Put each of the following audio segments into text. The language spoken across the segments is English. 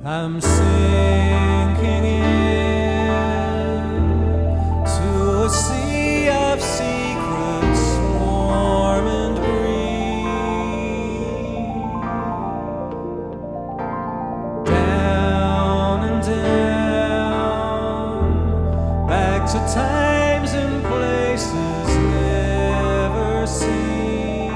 I'm sinking in to a sea of secrets, warm and green. Down and down, back to times and places never seen.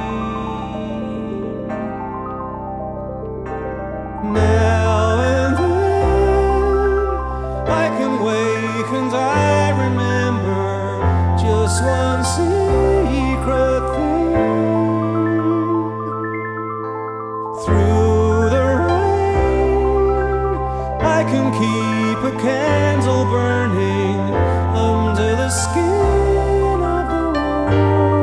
Now and then I can wake and I remember just one secret thing. Through the rain I can keep a candle burning under the skin of the world.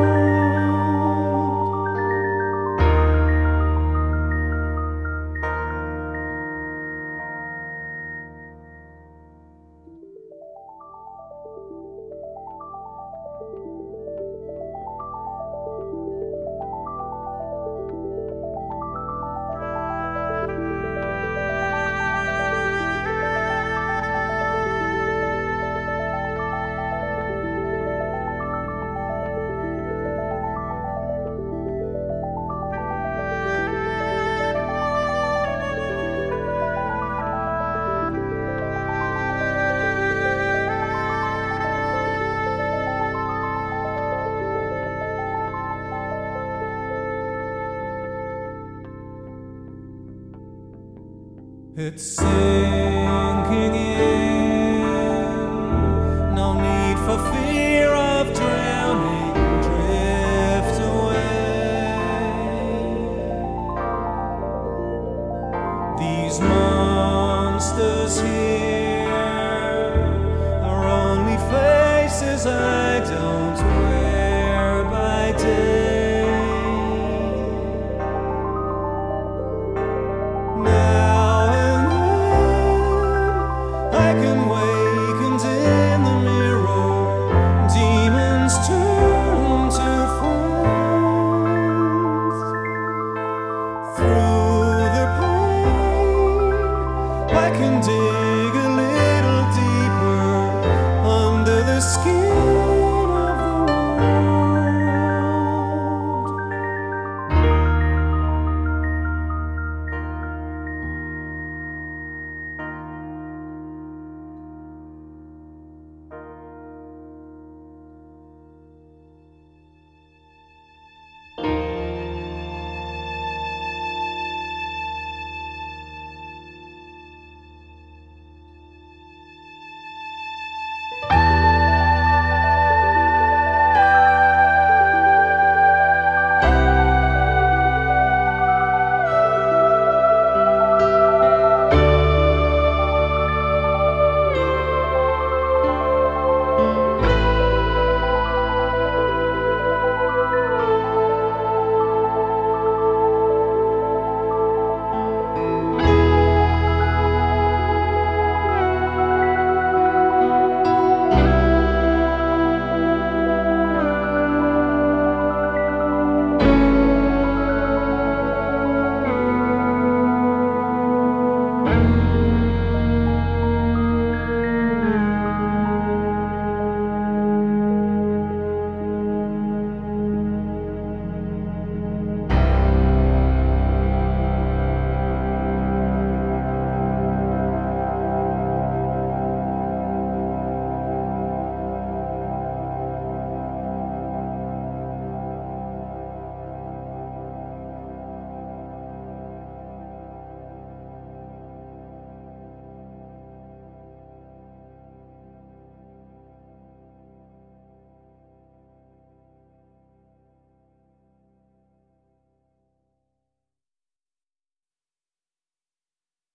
It's sinking in, no need for fear of drowning, drift away. These monsters here